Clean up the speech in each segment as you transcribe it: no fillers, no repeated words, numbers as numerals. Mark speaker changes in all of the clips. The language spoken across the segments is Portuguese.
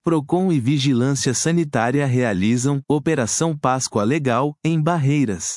Speaker 1: Procon e Vigilância Sanitária realizam Operação Páscoa Legal em Barreiras.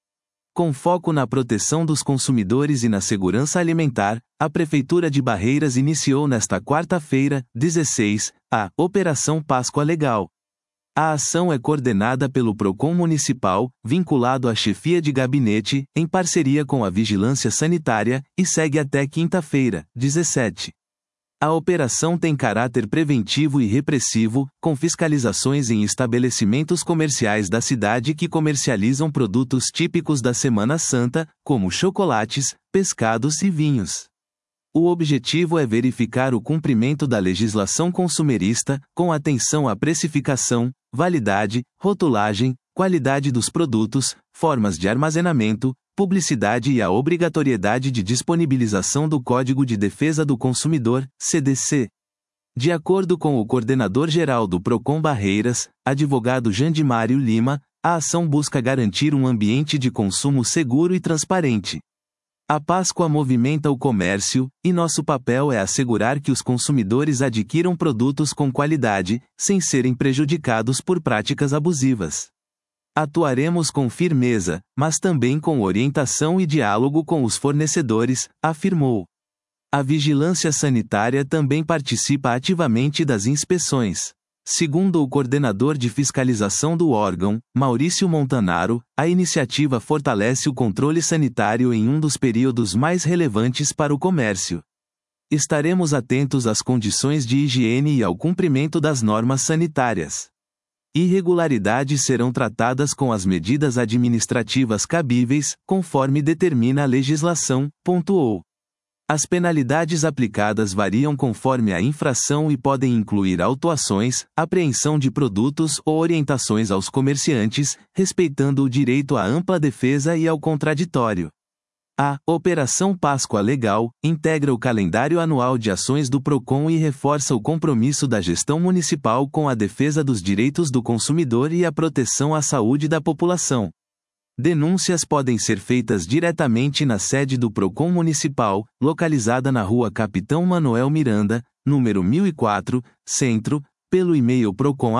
Speaker 1: Com foco na proteção dos consumidores e na segurança alimentar, a Prefeitura de Barreiras iniciou nesta quarta-feira, 16, a Operação Páscoa Legal. A ação é coordenada pelo Procon Municipal, vinculado à chefia de gabinete, em parceria com a Vigilância Sanitária, e segue até quinta-feira, 17. A operação tem caráter preventivo e repressivo, com fiscalizações em estabelecimentos comerciais da cidade que comercializam produtos típicos da Semana Santa, como chocolates, pescados e vinhos. O objetivo é verificar o cumprimento da legislação consumerista, com atenção à precificação, validade, rotulagem, qualidade dos produtos, formas de armazenamento, publicidade e a obrigatoriedade de disponibilização do Código de Defesa do Consumidor, CDC. De acordo com o coordenador-geral do Procon Barreiras, advogado Jandimário Lima, a ação busca garantir um ambiente de consumo seguro e transparente. A Páscoa movimenta o comércio, e nosso papel é assegurar que os consumidores adquiram produtos com qualidade, sem serem prejudicados por práticas abusivas. Atuaremos com firmeza, mas também com orientação e diálogo com os fornecedores, afirmou. A Vigilância Sanitária também participa ativamente das inspeções. Segundo o coordenador de fiscalização do órgão, Maurício Montanaro, a iniciativa fortalece o controle sanitário em um dos períodos mais relevantes para o comércio. Estaremos atentos às condições de higiene e ao cumprimento das normas sanitárias. Irregularidades serão tratadas com as medidas administrativas cabíveis, conforme determina a legislação, pontuou. As penalidades aplicadas variam conforme a infração e podem incluir autuações, apreensão de produtos ou orientações aos comerciantes, respeitando o direito à ampla defesa e ao contraditório. A Operação Páscoa Legal integra o calendário anual de ações do Procon e reforça o compromisso da gestão municipal com a defesa dos direitos do consumidor e a proteção à saúde da população. Denúncias podem ser feitas diretamente na sede do Procon Municipal, localizada na Rua Capitão Manuel Miranda, número 1004, Centro, pelo e-mail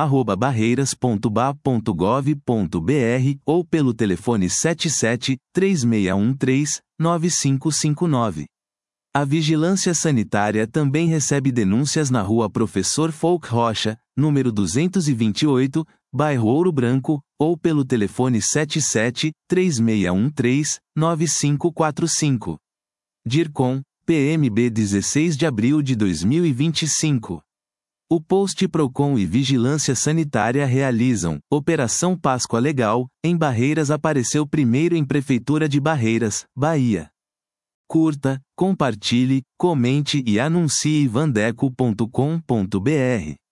Speaker 1: procon@barreiras.ba.gov.br ou pelo telefone 77-3613-9559. A Vigilância Sanitária também recebe denúncias na Rua Professor Folk Rocha, número 228, bairro Ouro Branco, ou pelo telefone 77-3613-9545. DIRCOM, PMB 16 de abril de 2025. O post Procon e Vigilância Sanitária realizam Operação Páscoa Legal em Barreiras apareceu primeiro em Prefeitura de Barreiras, Bahia. Curta, compartilhe, comente e anuncie vandeco.com.br.